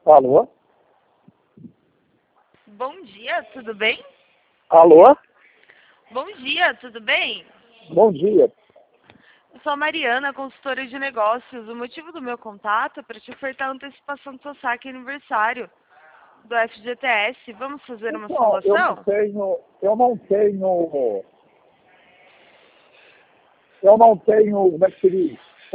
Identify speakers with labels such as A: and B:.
A: Alô?
B: Bom dia, tudo bem?
A: Alô?
B: Bom dia, tudo bem?
A: Bom dia.
B: Eu sou a Mariana, consultora de negócios. O motivo do meu contato é para te ofertar a antecipação do seu saque aniversário do FGTS. Vamos fazer uma
A: Então,
B: simulação?
A: eu não tenho, como é que se diz?